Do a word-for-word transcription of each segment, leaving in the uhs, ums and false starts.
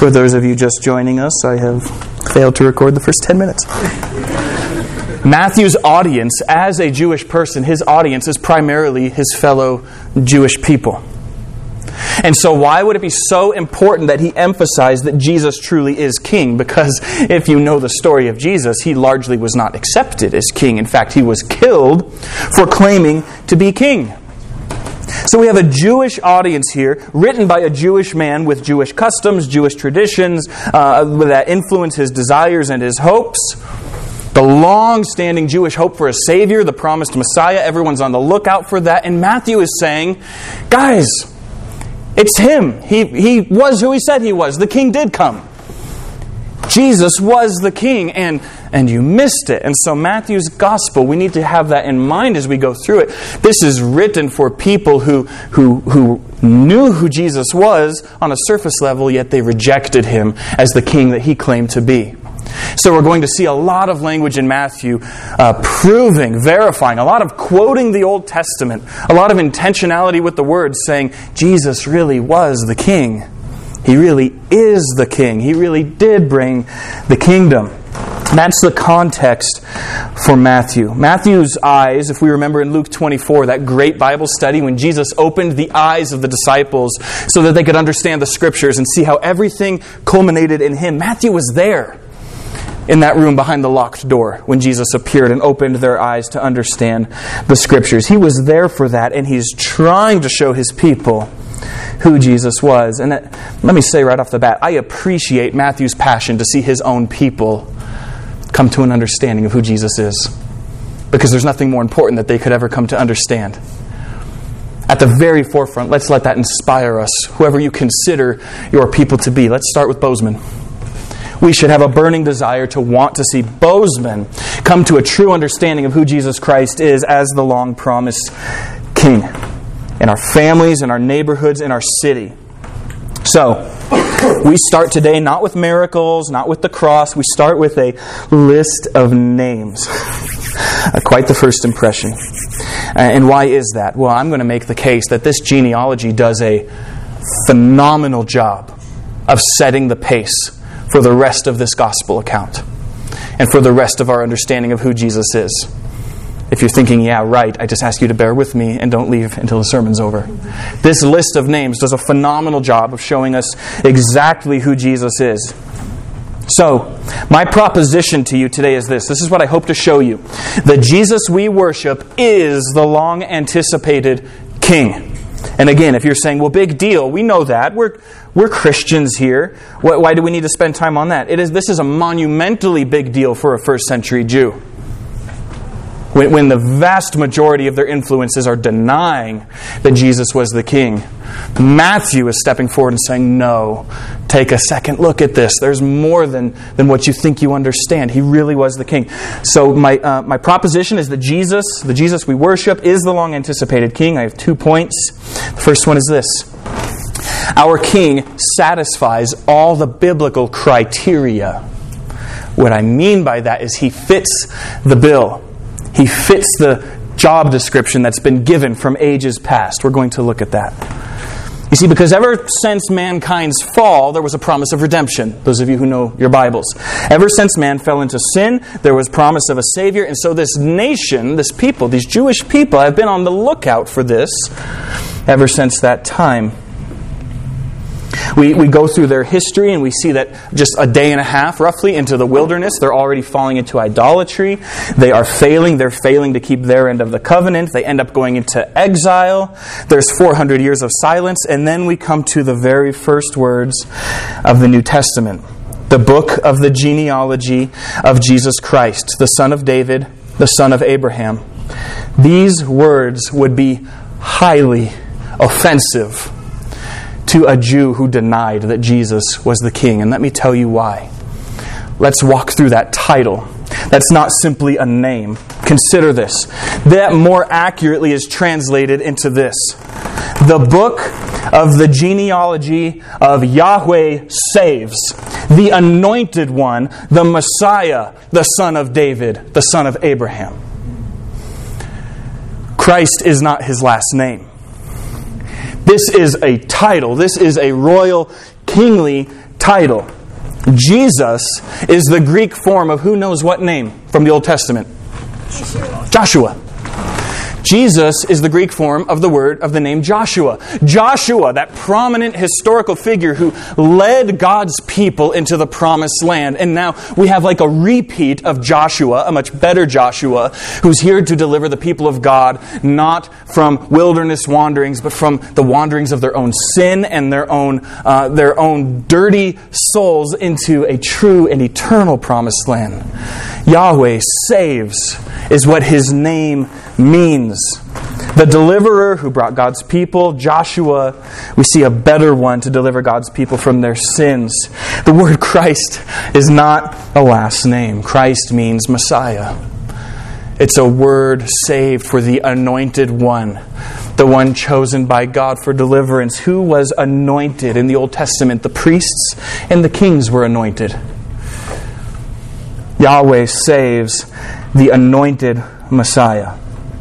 For those of you just joining us, I have failed to record the first ten minutes. Matthew's audience, as a Jewish person, his audience is primarily his fellow Jewish people. And so why would it be so important that he emphasized that Jesus truly is king? Because if you know the story of Jesus, he largely was not accepted as king. In fact, he was killed for claiming to be king. So we have a Jewish audience here, written by a Jewish man with Jewish customs, Jewish traditions, uh, that influence his desires and his hopes. The long-standing Jewish hope for a Savior, the promised Messiah, everyone's on the lookout for that. And Matthew is saying, guys, it's him. He, he was who he said he was. The king did come. Jesus was the king, and, and you missed it. And so Matthew's gospel, we need to have that in mind as we go through it. This is written for people who, who, who knew who Jesus was on a surface level, yet they rejected him as the king that he claimed to be. So we're going to see a lot of language in Matthew uh, proving, verifying, a lot of quoting the Old Testament, a lot of intentionality with the words saying Jesus really was the king. He really is the king. He really did bring the kingdom. That's the context for Matthew. Matthew's eyes, if we remember in Luke twenty-four, that great Bible study when Jesus opened the eyes of the disciples so that they could understand the Scriptures and see how everything culminated in him. Matthew was there in that room behind the locked door when Jesus appeared and opened their eyes to understand the Scriptures. He was there for that, and he's trying to show his people who Jesus was. And that, let me say right off the bat, I appreciate Matthew's passion to see his own people come to an understanding of who Jesus is. Because there's nothing more important that they could ever come to understand. At the very forefront, let's let that inspire us, whoever you consider your people to be. Let's start with Bozeman. We should have a burning desire to want to see Bozeman come to a true understanding of who Jesus Christ is as the long-promised King. In our families, in our neighborhoods, in our city. So, we start today not with miracles, not with the cross. We start with a list of names. Quite the first impression. And why is that? Well, I'm going to make the case that this genealogy does a phenomenal job of setting the pace for the rest of this gospel account and for the rest of our understanding of who Jesus is. If you're thinking, yeah, right, I just ask you to bear with me and don't leave until the sermon's over. This list of names does a phenomenal job of showing us exactly who Jesus is. So, my proposition to you today is this. This is what I hope to show you. The Jesus we worship is the long-anticipated King. And again, if you're saying, well, big deal, we know that. We're we're Christians here. Why, why do we need to spend time on that? It is. This is a monumentally big deal for a first century Jew. When, when the vast majority of their influences are denying that Jesus was the king, Matthew is stepping forward and saying, no, take a second look at this. There's more than, than what you think you understand. He really was the king. So my uh, my proposition is that Jesus, the Jesus we worship, is the long-anticipated king. I have two points. The first one is this. Our king satisfies all the biblical criteria. What I mean by that is he fits the bill. He fits the job description that's been given from ages past. We're going to look at that. You see, because ever since mankind's fall, there was a promise of redemption. Those of you who know your Bibles. Ever since man fell into sin, there was promise of a Savior. And so this nation, this people, these Jewish people have been on the lookout for this ever since that time. We we go through their history and we see that just a day and a half, roughly, into the wilderness, they're already falling into idolatry. They are failing. They're failing to keep their end of the covenant. They end up going into exile. There's four hundred years of silence. And then we come to the very first words of the New Testament. The book of the genealogy of Jesus Christ, the son of David, the son of Abraham. These words would be highly offensive to a Jew who denied that Jesus was the king. And let me tell you why. Let's walk through that title. That's not simply a name. Consider this. That more accurately is translated into this. The book of the genealogy of Yahweh saves. The anointed one, the Messiah, the son of David, the son of Abraham. Christ is not his last name. This is a title. This is a royal, kingly title. Jesus is the Greek form of who knows what name from the Old Testament? Joshua. Jesus is the Greek form of the word of the name Joshua. Joshua, that prominent historical figure who led God's people into the promised land. And now we have like a repeat of Joshua, a much better Joshua, who's here to deliver the people of God, not from wilderness wanderings, but from the wanderings of their own sin and their own, uh, their own dirty souls into a true and eternal promised land. Yahweh saves is what His name means. The deliverer who brought God's people, Joshua, we see a better one to deliver God's people from their sins. The word Christ is not a last name. Christ means Messiah. It's a word saved for the anointed one, the one chosen by God for deliverance. Who was anointed in the Old Testament? The priests and the kings were anointed. Yahweh saves the anointed Messiah.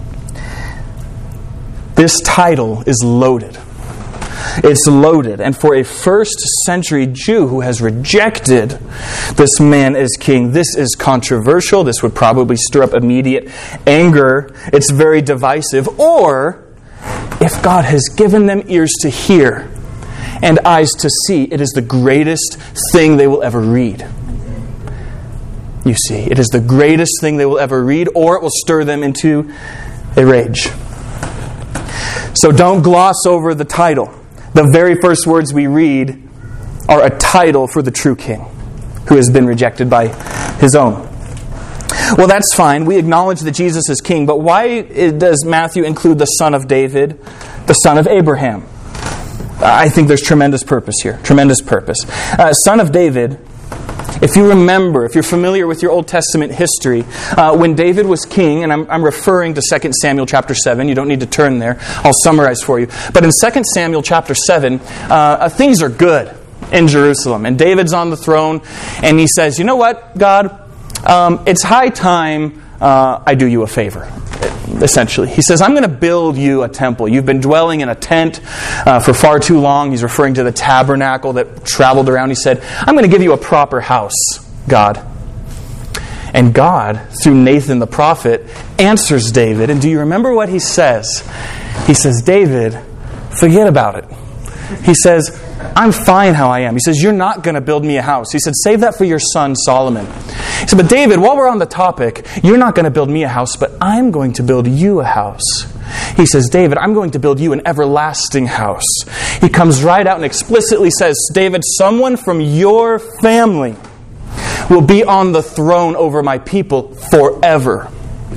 This title is loaded. It's loaded. And for a first century Jew who has rejected this man as king, this is controversial. This would probably stir up immediate anger. It's very divisive. Or, if God has given them ears to hear and eyes to see, it is the greatest thing they will ever read. You see, it is the greatest thing they will ever read, or it will stir them into a rage. So don't gloss over the title. The very first words we read are a title for the true king who has been rejected by his own. Well, that's fine. We acknowledge that Jesus is king, but why does Matthew include the son of David, the son of Abraham? I think there's tremendous purpose here. Tremendous purpose. Uh, son of David, if you remember, if you're familiar with your Old Testament history, uh, when David was king, and I'm, I'm referring to Second Samuel chapter seven, you don't need to turn there, I'll summarize for you. But in Second Samuel chapter seven, uh, things are good in Jerusalem. And David's on the throne, and he says, you know what, God, um, it's high time uh, I do you a favor. Essentially, he says, I'm going to build you a temple. You've been dwelling in a tent uh, for far too long. He's referring to the tabernacle that traveled around. He said, I'm going to give you a proper house, God. And God, through Nathan the prophet, answers David. And do you remember what he says? He says, David, forget about it. He says, I'm fine how I am. He says, you're not going to build me a house. He said, save that for your son Solomon. He said, but David, while we're on the topic, you're not going to build me a house, but I'm going to build you a house. He says, David, I'm going to build you an everlasting house. He comes right out and explicitly says, David, someone from your family will be on the throne over my people forever.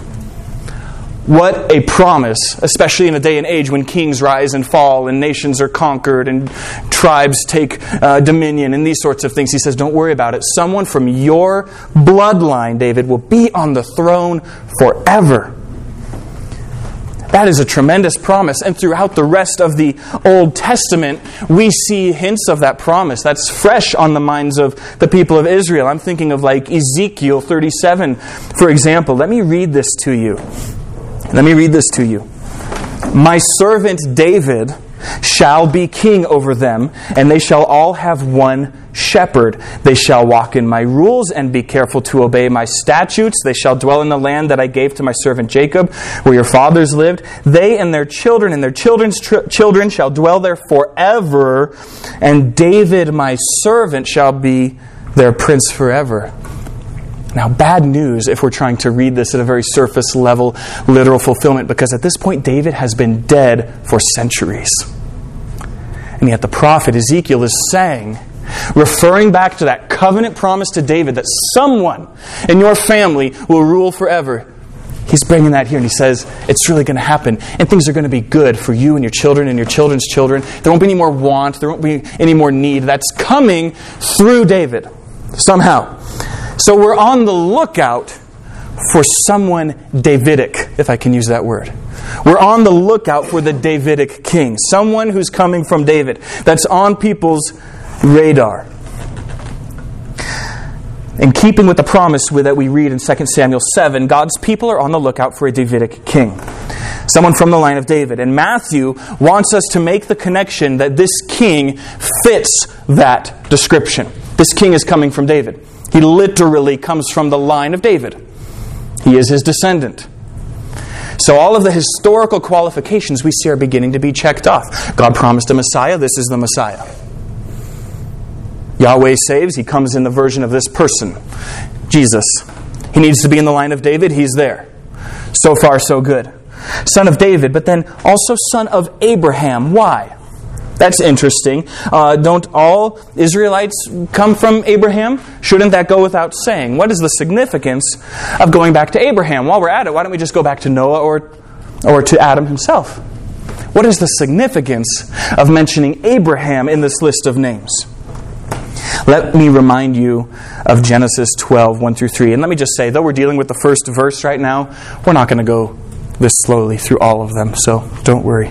What a promise, especially in a day and age when kings rise and fall and nations are conquered and tribes take uh, dominion and these sorts of things. He says, don't worry about it. Someone from your bloodline, David, will be on the throne forever. That is a tremendous promise. And throughout the rest of the Old Testament, we see hints of that promise. That's fresh on the minds of the people of Israel. I'm thinking of like Ezekiel thirty-seven, for example. Let me read this to you. Let me read this to you. My servant David shall be king over them, and they shall all have one shepherd. They shall walk in my rules and be careful to obey my statutes. They shall dwell in the land that I gave to my servant Jacob, where your fathers lived. They and their children and their children's tr- children shall dwell there forever, and David my servant shall be their prince forever. Now, bad news if we're trying to read this at a very surface level, literal fulfillment, because at this point David has been dead for centuries. And yet the prophet Ezekiel is saying, referring back to that covenant promise to David that someone in your family will rule forever. He's bringing that here and he says, it's really going to happen. And things are going to be good for you and your children and your children's children. There won't be any more want. There won't be any more need. That's coming through David somehow. So we're on the lookout for someone Davidic, if I can use that word. We're on the lookout for the Davidic king. Someone who's coming from David. That's on people's radar. In keeping with the promise that we read in Second Samuel seven, God's people are on the lookout for a Davidic king. Someone from the line of David. And Matthew wants us to make the connection that this king fits that description. This king is coming from David. He literally comes from the line of David. He is his descendant. So all of the historical qualifications we see are beginning to be checked off. God promised a Messiah. This is the Messiah. Yahweh saves. He comes in the version of this person, Jesus. He needs to be in the line of David. He's there. So far, so good. Son of David, but then also son of Abraham. Why? That's interesting. Uh, don't all Israelites come from Abraham? Shouldn't that go without saying? What is the significance of going back to Abraham? While we're at it, why don't we just go back to Noah or, or to Adam himself? What is the significance of mentioning Abraham in this list of names? Let me remind you of Genesis twelve, one through three. And let me just say, though we're dealing with the first verse right now, we're not going to go this slowly through all of them, so don't worry.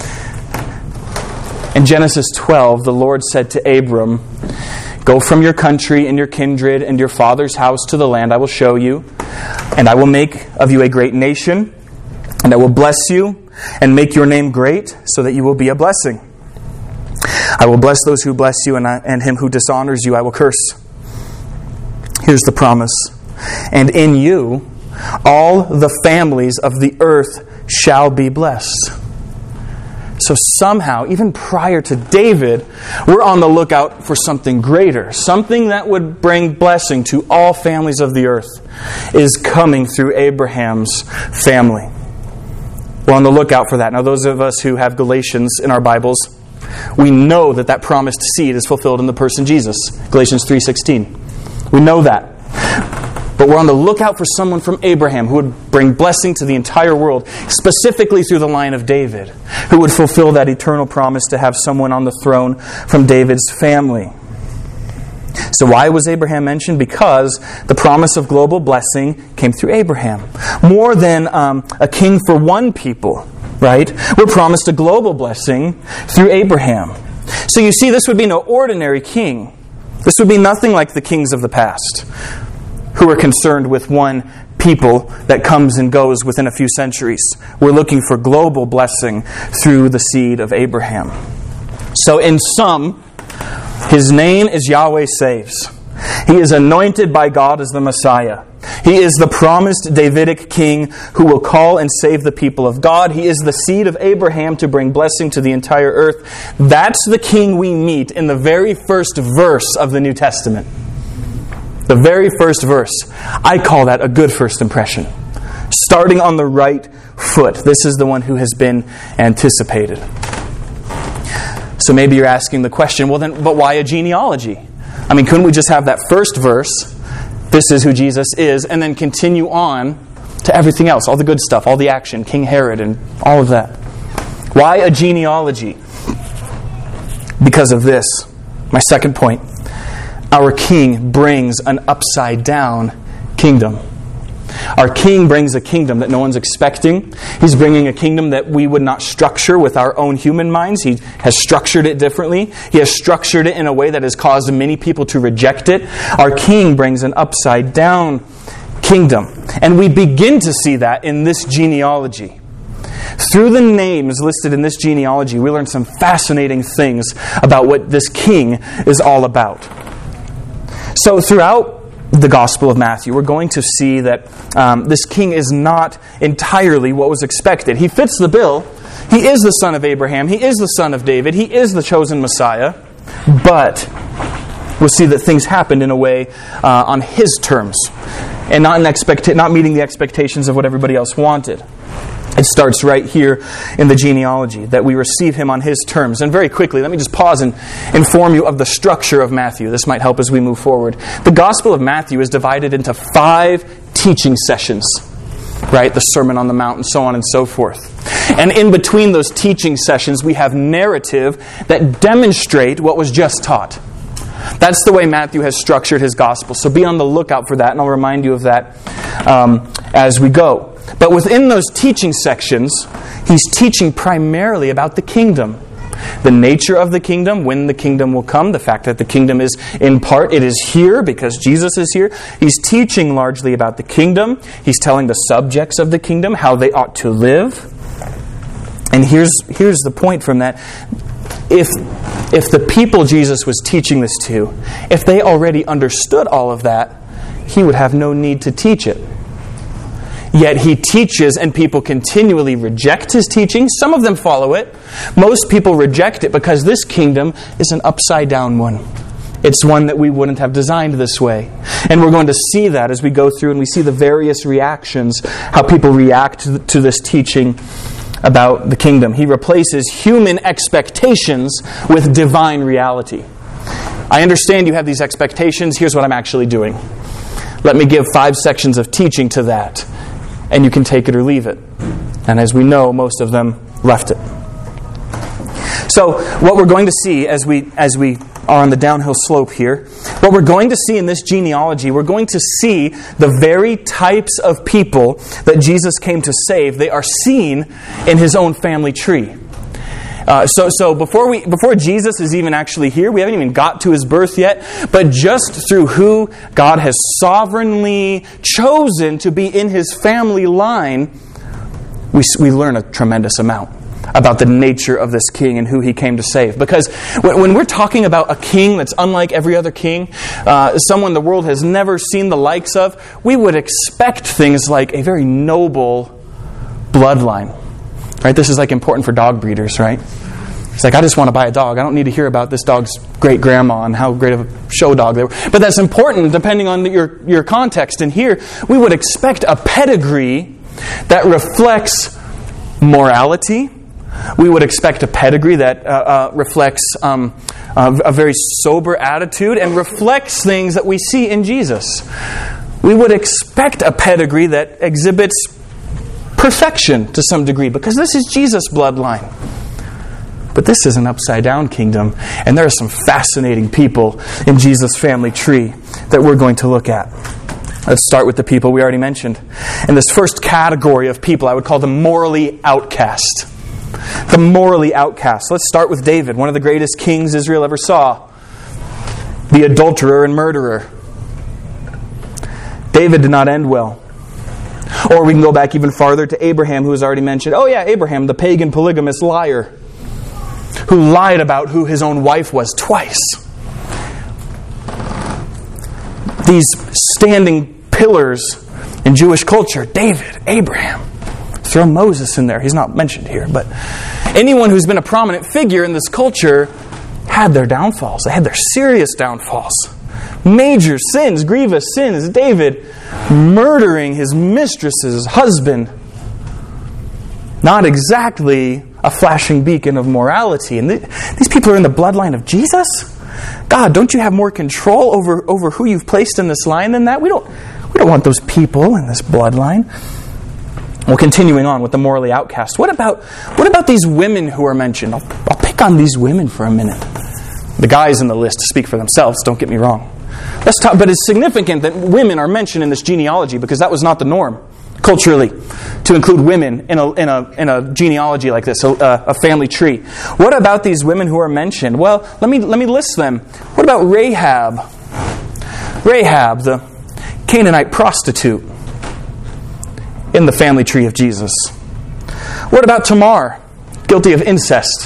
In Genesis twelve, the Lord said to Abram, "Go from your country and your kindred and your father's house to the land I will show you, and I will make of you a great nation, and I will bless you and make your name great so that you will be a blessing. I will bless those who bless you, and, I, and him who dishonors you I will curse." Here's the promise. "And in you all the families of the earth shall be blessed." So somehow, even prior to David, we're on the lookout for something greater. Something that would bring blessing to all families of the earth is coming through Abraham's family. We're on the lookout for that. Now, those of us who have Galatians in our Bibles, we know that that promised seed is fulfilled in the person Jesus. Galatians three sixteen. We know that. But we're on the lookout for someone from Abraham who would bring blessing to the entire world, specifically through the line of David, who would fulfill that eternal promise to have someone on the throne from David's family. So why was Abraham mentioned? Because the promise of global blessing came through Abraham. More than um, a king for one people, right? We're promised a global blessing through Abraham. So you see, this would be no ordinary king. This would be nothing like the kings of the past, who are concerned with one people that comes and goes within a few centuries. We're looking for global blessing through the seed of Abraham. So in sum, his name is Yahweh Saves. He is anointed by God as the Messiah. He is the promised Davidic king who will call and save the people of God. He is the seed of Abraham to bring blessing to the entire earth. That's the king we meet in the very first verse of the New Testament. The very first verse. I call that a good first impression. Starting on the right foot. This is the one who has been anticipated. So maybe you're asking the question, well then, but why a genealogy? I mean, couldn't we just have that first verse, this is who Jesus is, and then continue on to everything else, all the good stuff, all the action, King Herod and all of that? Why a genealogy? Because of this. My second point. Our king brings an upside-down kingdom. Our king brings a kingdom that no one's expecting. He's bringing a kingdom that we would not structure with our own human minds. He has structured it differently. He has structured it in a way that has caused many people to reject it. Our king brings an upside-down kingdom. And we begin to see that in this genealogy. Through the names listed in this genealogy, we learn some fascinating things about what this king is all about. So throughout the Gospel of Matthew, we're going to see that um, this king is not entirely what was expected. He fits the bill. He is the son of Abraham. He is the son of David. He is the chosen Messiah. But we'll see that things happened in a way uh, on his terms and not, in expect- not meeting the expectations of what everybody else wanted. It starts right here in the genealogy, that we receive him on his terms. And very quickly, let me just pause and inform you of the structure of Matthew. This might help as we move forward. The Gospel of Matthew is divided into five teaching sessions, right? The Sermon on the Mount and so on and so forth. And in between those teaching sessions, we have narrative that demonstrate what was just taught. That's the way Matthew has structured his Gospel. So be on the lookout for that, and I'll remind you of that um, as we go. But within those teaching sections, he's teaching primarily about the kingdom. The nature of the kingdom, when the kingdom will come, the fact that the kingdom is in part, it is here because Jesus is here. He's teaching largely about the kingdom. He's telling the subjects of the kingdom how they ought to live. And here's here's the point from that. If if the people Jesus was teaching this to, if they already understood all of that, he would have no need to teach it. Yet he teaches and people continually reject his teaching. Some of them follow it. Most people reject it because this kingdom is an upside down one. It's one that we wouldn't have designed this way. And we're going to see that as we go through and we see the various reactions, how people react to this teaching about the kingdom. He replaces human expectations with divine reality. I understand you have these expectations. Here's what I'm actually doing. Let me give five sections of teaching to that, and you can take it or leave it. And as we know, most of them left it. So what we're going to see as we as we are on the downhill slope here, what we're going to see in this genealogy, we're going to see the very types of people that Jesus came to save. They are seen in his own family tree. Uh, so, so before we, before Jesus is even actually here, we haven't even got to his birth yet. But just through who God has sovereignly chosen to be in his family line, we we learn a tremendous amount about the nature of this king and who he came to save. Because when, when we're talking about a king that's unlike every other king, uh, someone the world has never seen the likes of, we would expect things like a very noble bloodline. Right? This is like important for dog breeders, right? It's like, I just want to buy a dog. I don't need to hear about this dog's great-grandma and how great of a show dog they were. But that's important depending on your, your context. And here, we would expect a pedigree that reflects morality. We would expect a pedigree that uh, uh, reflects um, uh, a very sober attitude and reflects things that we see in Jesus. We would expect a pedigree that exhibits perfection to some degree, because this is Jesus' bloodline. But this is an upside-down kingdom, and there are some fascinating people in Jesus' family tree that we're going to look at. Let's start with the people we already mentioned. In this first category of people, I would call them morally outcast. The morally outcast. Let's start with David, one of the greatest kings Israel ever saw. The adulterer and murderer. David did not end well. Or we can go back even farther to Abraham, who was already mentioned. Oh yeah, Abraham, the pagan polygamous liar, who lied about who his own wife was twice. These standing pillars in Jewish culture, David, Abraham. Throw Moses in there. He's not mentioned here. But anyone who's been a prominent figure in this culture had their downfalls. They had their serious downfalls. Major sins, grievous sins. David murdering his mistress's husband. Not exactly a flashing beacon of morality. And th- these people are in the bloodline of Jesus? God, don't you have more control over, over who you've placed in this line than that? We don't, we don't want those people in this bloodline. Well, continuing on with the morally outcast. What about what about these women who are mentioned? I'll, I'll pick on these women for a minute. The guys in the list speak for themselves, don't get me wrong. Let's talk, but it's significant that women are mentioned in this genealogy because that was not the norm culturally to include women in a in a in a genealogy like this, a, a family tree. What about these women who are mentioned? Well, let me let me list them. What about Rahab? Rahab, the Canaanite prostitute in the family tree of Jesus. What about Tamar, guilty of incest?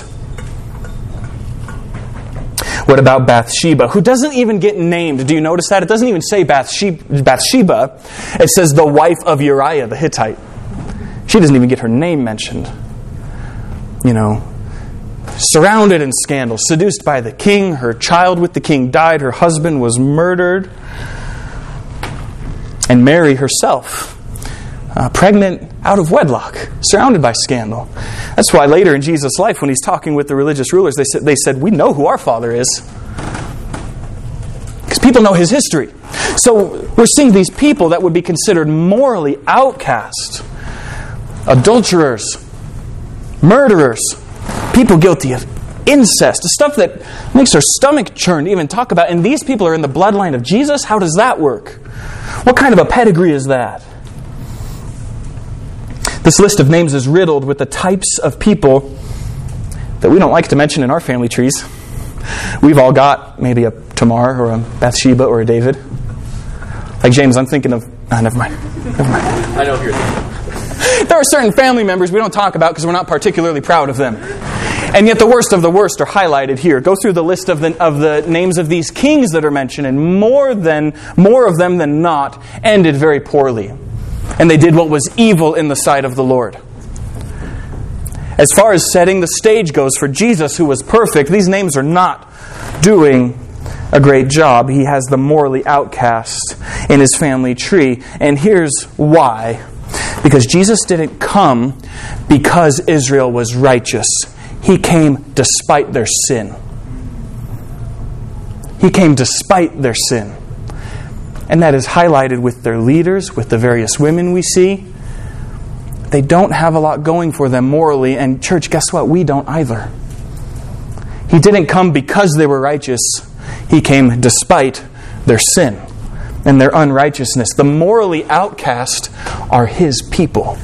What about Bathsheba, who doesn't even get named? Do you notice that? It doesn't even say Bathsheba. Bathsheba. It says the wife of Uriah the Hittite. She doesn't even get her name mentioned. You know, surrounded in scandal, seduced by the king, her child with the king died, her husband was murdered, and Mary herself, Uh, pregnant out of wedlock, surrounded by scandal. That's why later in Jesus' life, when he's talking with the religious rulers, they said, they said, we know who our father is. Because people know his history. So we're seeing these people that would be considered morally outcast. Adulterers, murderers, people guilty of incest, the stuff that makes our stomach churn to even talk about. And these people are in the bloodline of Jesus? How does that work? What kind of a pedigree is that? This list of names is riddled with the types of people that we don't like to mention in our family trees. We've all got maybe a Tamar or a Bathsheba or a David. Like James, I'm thinking of... Oh, never mind. Never mind. I know who you're thinking. There are certain family members we don't talk about because we're not particularly proud of them. And yet the worst of the worst are highlighted here. Go through the list of the of the names of these kings that are mentioned, and more than more of them than not ended very poorly. And they did what was evil in the sight of the Lord. As far as setting the stage goes for Jesus, who was perfect, these names are not doing a great job. He has the morally outcast in his family tree. And here's why. Because Jesus didn't come because Israel was righteous. He came despite their sin. He came despite their sin. And that is highlighted with their leaders, with the various women we see. They don't have a lot going for them morally. And church, guess what? We don't either. He didn't come because they were righteous. He came despite their sin and their unrighteousness. The morally outcast are His people.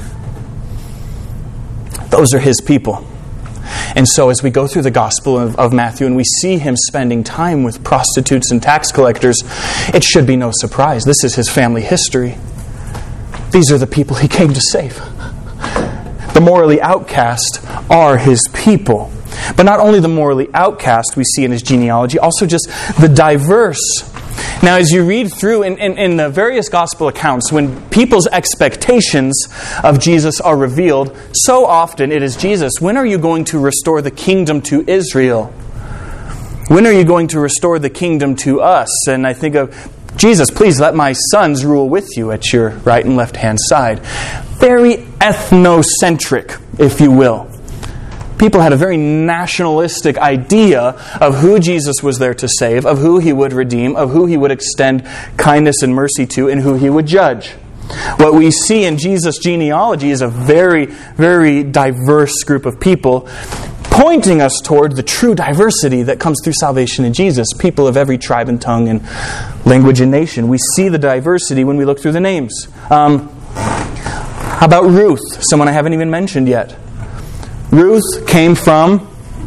Those are His people. And so as we go through the Gospel of, of Matthew and we see Him spending time with prostitutes and tax collectors, it should be no surprise. This is His family history. These are the people He came to save. The morally outcast are His people. But not only the morally outcast we see in His genealogy, also just the diverse. Now, as you read through in, in, in the various gospel accounts, when people's expectations of Jesus are revealed, so often it is, Jesus, when are you going to restore the kingdom to Israel? When are you going to restore the kingdom to us? And I think of, Jesus, please let my sons rule with you at your right and left hand side. Very ethnocentric, if you will. People had a very nationalistic idea of who Jesus was there to save, of who He would redeem, of who He would extend kindness and mercy to, and who He would judge. What we see in Jesus' genealogy is a very, very diverse group of people, pointing us toward the true diversity that comes through salvation in Jesus. People of every tribe and tongue and language and nation. We see the diversity when we look through the names. Um, how about Ruth? Someone I haven't even mentioned yet. Ruth came from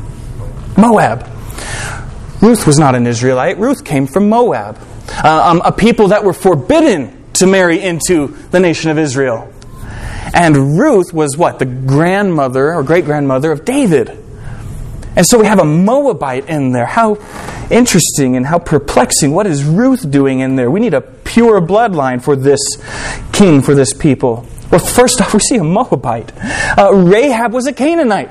Moab. Ruth was not an Israelite. Ruth came from Moab. Uh, um, a people that were forbidden to marry into the nation of Israel. And Ruth was what? The grandmother or great-grandmother of David. And so we have a Moabite in there. How interesting and how perplexing. What is Ruth doing in there? We need a pure bloodline for this king, for this people. Well, first off, we see a Moabite. Uh, Rahab was a Canaanite.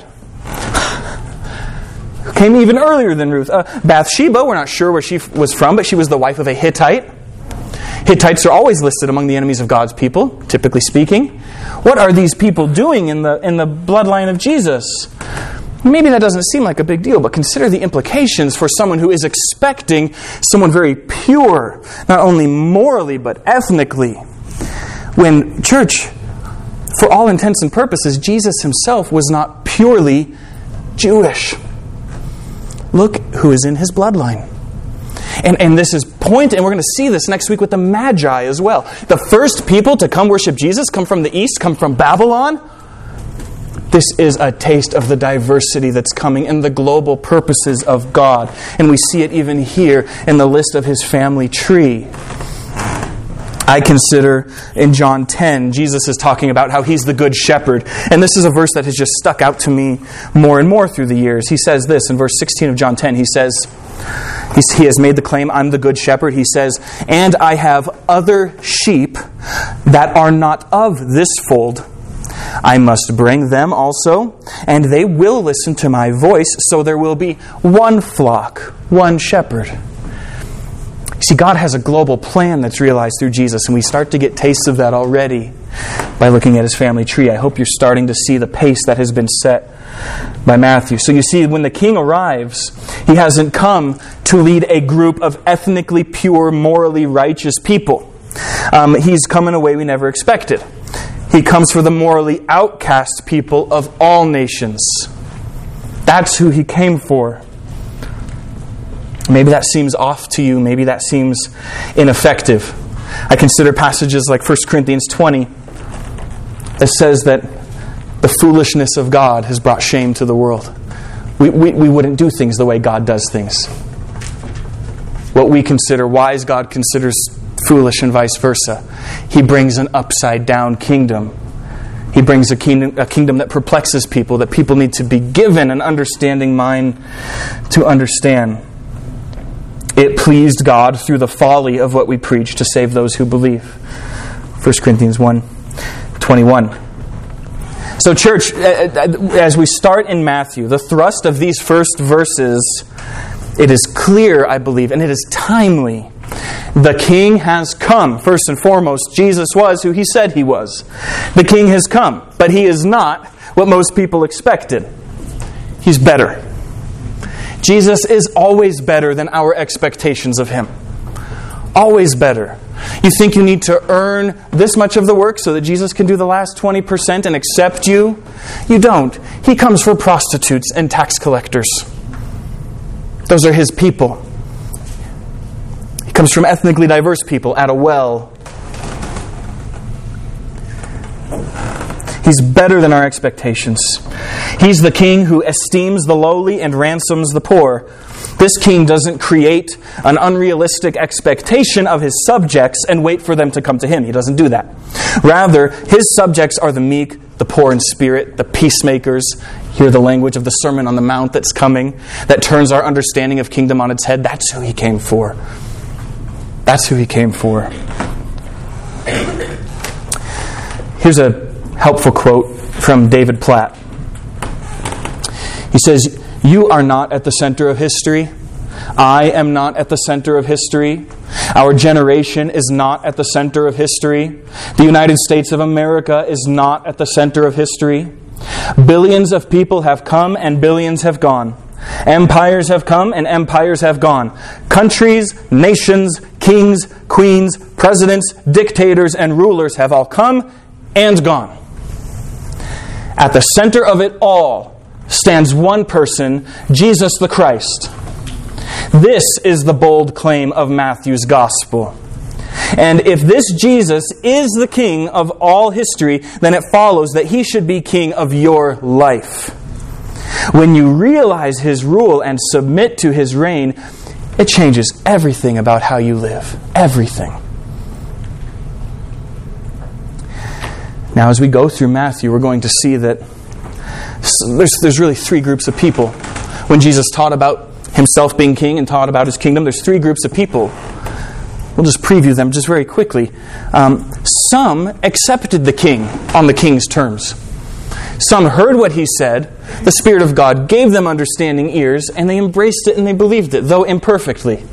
Who came even earlier than Ruth. Uh, Bathsheba, we're not sure where she was from, but she was the wife of a Hittite. Hittites are always listed among the enemies of God's people, typically speaking. What are these people doing in the in the bloodline of Jesus? Maybe that doesn't seem like a big deal, but consider the implications for someone who is expecting someone very pure, not only morally, but ethnically. When, church, for all intents and purposes, Jesus Himself was not purely Jewish. Look who is in His bloodline. And, and this is point, and we're going to see this next week with the Magi as well. The first people to come worship Jesus come from the east, come from Babylon. This is a taste of the diversity that's coming in the global purposes of God. And we see it even here in the list of His family tree. I consider in John ten, Jesus is talking about how He's the good shepherd. And this is a verse that has just stuck out to me more and more through the years. He says this in verse sixteen of John ten. He says, He has made the claim, I'm the good shepherd. He says, and I have other sheep that are not of this fold. I must bring them also, and they will listen to my voice, so there will be one flock, one shepherd. See, God has a global plan that's realized through Jesus, and we start to get tastes of that already by looking at His family tree. I hope you're starting to see the pace that has been set by Matthew. So you see, when the king arrives, He hasn't come to lead a group of ethnically pure, morally righteous people. Um, he's come in a way we never expected. He comes for the morally outcast people of all nations. That's who He came for. Maybe that seems off to you. Maybe that seems ineffective. I consider passages like First Corinthians twenty that says that the foolishness of God has brought shame to the world. We, we, we wouldn't do things the way God does things. What we consider wise, God considers foolish, and vice versa. He brings an upside down kingdom. He brings a kingdom, a kingdom that perplexes people, that people need to be given an understanding mind to understand. It pleased God through the folly of what we preach to save those who believe. First Corinthians one twenty-one. So church, as we start in Matthew, the thrust of these first verses, it is clear, I believe, and it is timely. The King has come. First and foremost, Jesus was who He said He was. The King has come, but He is not what most people expected. He's better. Jesus is always better than our expectations of Him. Always better. You think you need to earn this much of the work so that Jesus can do the last twenty percent and accept you? You don't. He comes for prostitutes and tax collectors. Those are His people. He comes from ethnically diverse people at a well. He's better than our expectations. He's the King who esteems the lowly and ransoms the poor. This King doesn't create an unrealistic expectation of His subjects and wait for them to come to Him. He doesn't do that. Rather, His subjects are the meek, the poor in spirit, the peacemakers. Hear the language of the Sermon on the Mount that's coming, that turns our understanding of kingdom on its head. That's who He came for. That's who He came for. Here's a helpful quote from David Platt. He says, "You are not at the center of history. I am not at the center of history. Our generation is not at the center of history. The United States of America is not at the center of history. Billions of people have come and billions have gone. Empires have come and empires have gone. Countries, nations, kings, queens, presidents, dictators, and rulers have all come and gone. At the center of it all stands one person, Jesus the Christ. This is the bold claim of Matthew's gospel. And if this Jesus is the King of all history, then it follows that He should be King of your life. When you realize His rule and submit to His reign, it changes everything about how you live. Everything. Now, as we go through Matthew, we're going to see that there's, there's really three groups of people. When Jesus taught about Himself being King and taught about His kingdom, there's three groups of people. We'll just preview them just very quickly. Um, some accepted the King on the King's terms. Some heard what He said. The Spirit of God gave them understanding ears, and they embraced it and they believed it, though imperfectly.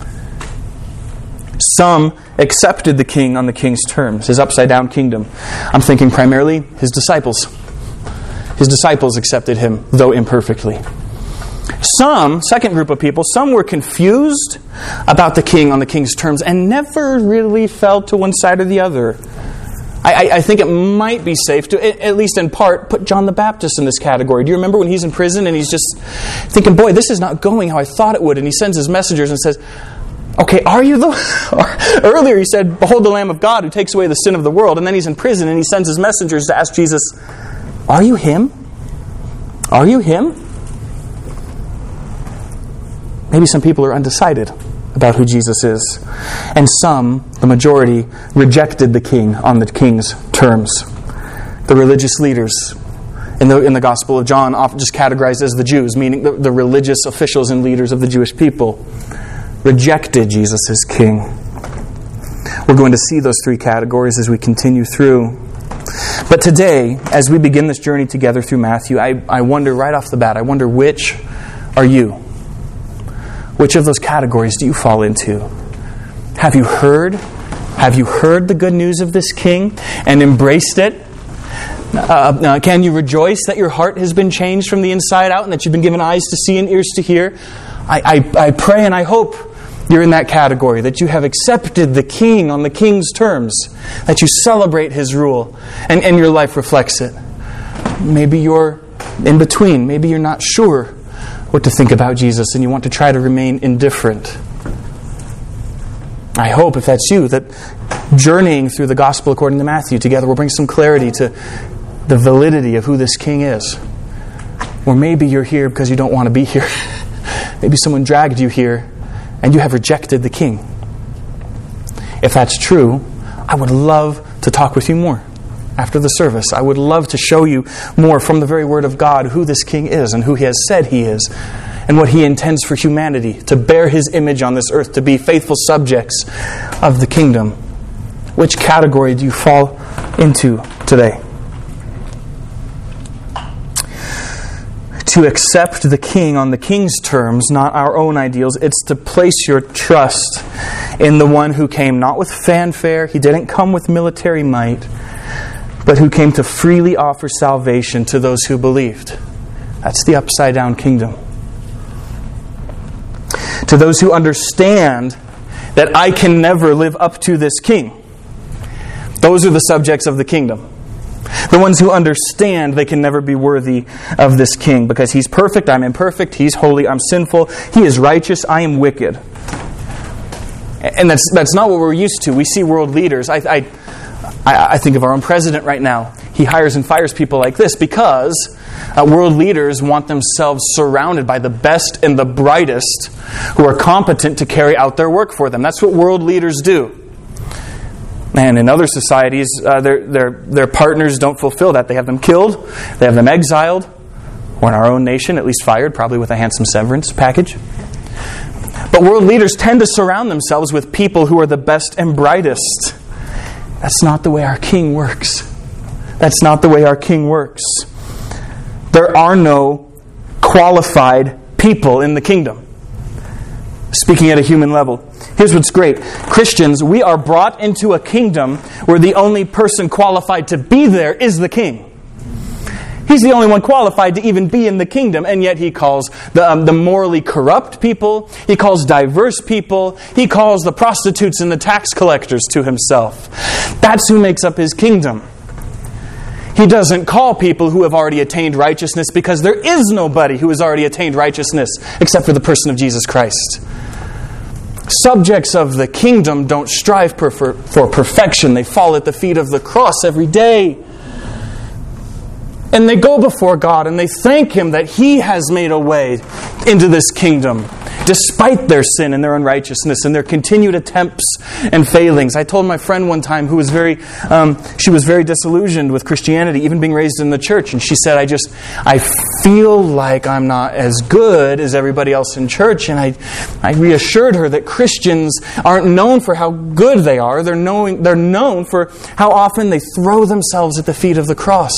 Some accepted the King on the King's terms, His upside-down kingdom. I'm thinking primarily His disciples. His disciples accepted Him, though imperfectly. Some, second group of people, some were confused about the King on the King's terms and never really fell to one side or the other. I, I think it might be safe to, at least in part, put John the Baptist in this category. Do you remember when he's in prison and he's just thinking, boy, this is not going how I thought it would, and he sends his messengers and says, okay, are you the... Earlier he said, behold the Lamb of God who takes away the sin of the world, and then he's in prison and he sends his messengers to ask Jesus, are you Him? Are you Him? Maybe some people are undecided about who Jesus is. And some, the majority, rejected the King on the King's terms. The religious leaders in the, in the Gospel of John, often just categorized as the Jews, meaning the, the religious officials and leaders of the Jewish people, rejected Jesus as King. We're going to see those three categories as we continue through. But today, as we begin this journey together through Matthew, I, I wonder right off the bat, I wonder which are you? Which of those categories do you fall into? Have you heard? Have you heard the good news of this King and embraced it? Uh, uh, can you rejoice that your heart has been changed from the inside out and that you've been given eyes to see and ears to hear? I, I, I pray and I hope you're in that category, that you have accepted the King on the King's terms, that you celebrate His rule, and, and your life reflects it. Maybe you're in between. Maybe you're not sure what to think about Jesus and you want to try to remain indifferent. I hope, if that's you, that journeying through the Gospel according to Matthew together will bring some clarity to the validity of who this King is. Or maybe you're here because you don't want to be here. Maybe someone dragged you here and you have rejected the King. If that's true, I would love to talk with you more. after the service. I would love to show you more from the very Word of God who this King is and who He has said He is and what He intends for humanity, to bear His image on this earth, to be faithful subjects of the kingdom. Which category do you fall into today? To accept the King on the King's terms, not our own ideals. It's to place your trust in the one who came not with fanfare. He didn't come with military might, but who came to freely offer salvation to those who believed. That's the upside down kingdom. To those who understand that I can never live up to this King. Those are the subjects of the kingdom. The ones who understand they can never be worthy of this King, because He's perfect, I'm imperfect. He's holy, I'm sinful. He is righteous, I am wicked. And that's that's not what we're used to. We see world leaders. I, I, I think of our own president right now. He hires and fires people like this because uh, world leaders want themselves surrounded by the best and the brightest who are competent to carry out their work for them. That's what world leaders do. And in other societies, uh, their, their, their partners don't fulfill that. They have them killed, they have them exiled, or in our own nation, at least fired, probably with a handsome severance package. But world leaders tend to surround themselves with people who are the best and brightest. That's not the way our King works. That's not the way our King works. There are no qualified people in the kingdom. Speaking at a human level. Here's what's great. Christians, we are brought into a kingdom where the only person qualified to be there is the King. He's the only one qualified to even be in the kingdom, and yet He calls the, um, the morally corrupt people, He calls diverse people, He calls the prostitutes and the tax collectors to Himself. That's who makes up His kingdom. He doesn't call people who have already attained righteousness, because there is nobody who has already attained righteousness except for the person of Jesus Christ. Subjects of the kingdom don't strive for, for, for perfection. They fall at the feet of the cross every day. And they go before God and they thank Him that He has made a way into this kingdom, despite their sin and their unrighteousness and their continued attempts and failings. I told my friend one time who was very, um, she was very disillusioned with Christianity, even being raised in the church. And she said, I just, I feel like I'm not as good as everybody else in church. And I, I reassured her that Christians aren't known for how good they are. They're knowing, they're known for how often they throw themselves at the feet of the cross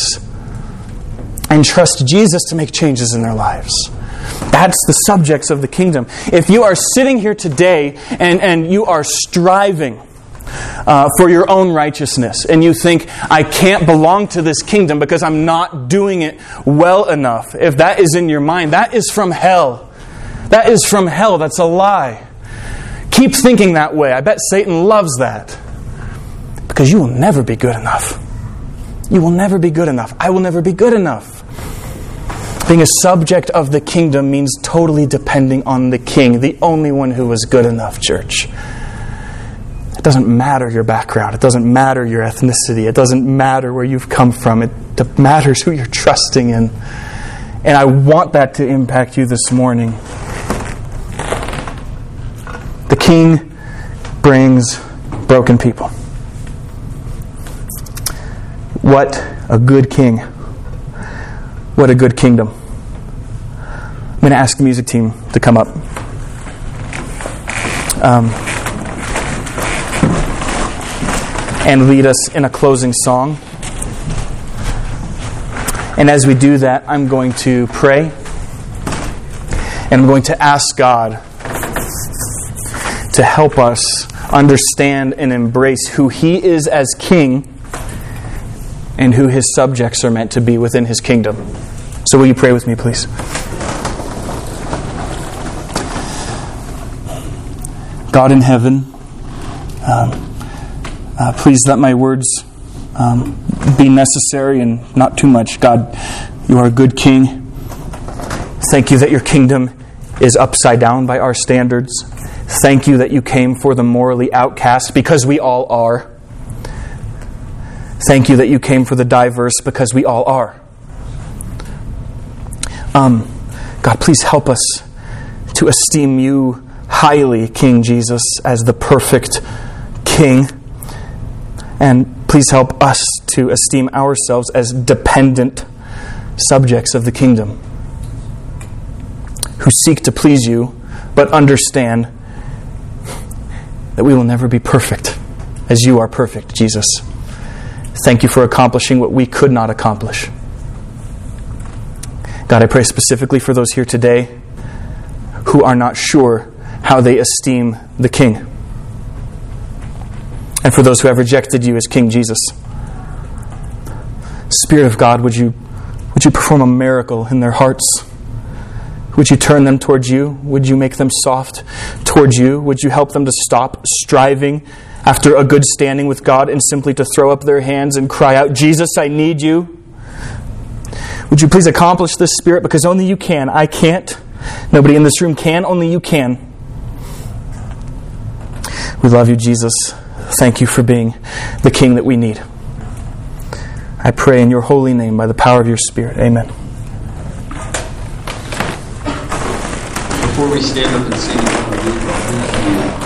and trust Jesus to make changes in their lives. That's the subjects of the kingdom. If you are sitting here today and, and you are striving uh, for your own righteousness, and you think, I can't belong to this kingdom because I'm not doing it well enough, if that is in your mind, that is from hell. That is from hell. That's a lie. Keep thinking that way. I bet Satan loves that. Because you will never be good enough. You will never be good enough. I will never be good enough. Being a subject of the kingdom means totally depending on the King, the only one who is good enough, church. It doesn't matter your background. It doesn't matter your ethnicity. It doesn't matter where you've come from. It matters who you're trusting in. And I want that to impact you this morning. The King brings broken people. What a good King. What a good kingdom. I'm going to ask the music team to come up. Um, and lead us in a closing song. And as we do that, I'm going to pray. And I'm going to ask God to help us understand and embrace who He is as King and who His subjects are meant to be within His kingdom. So will you pray with me, please? God in heaven, um, uh, please let my words um, be necessary and not too much. God, You are a good King. Thank You that Your kingdom is upside down by our standards. Thank You that You came for the morally outcast, because we all are. Thank You that You came for the diverse, because we all are. Um, God, please help us to esteem You highly, King Jesus, as the perfect King. And please help us to esteem ourselves as dependent subjects of the kingdom who seek to please you, but understand that we will never be perfect as you are perfect, Jesus. Thank you for accomplishing what we could not accomplish. God, I pray specifically for those here today who are not sure how they esteem the King, and for those who have rejected you as King Jesus. Spirit of God, would you would you perform a miracle in their hearts? Would you turn them towards you? Would you make them soft towards you? Would you help them to stop striving after a good standing with God and simply to throw up their hands and cry out, Jesus, I need you? Would you please accomplish this, Spirit, because only you can. I can't. Nobody in this room can. Only you can. We love you, Jesus. Thank you for being the King that we need. I pray in your holy name by the power of your Spirit. Amen. Before we stand up and sing,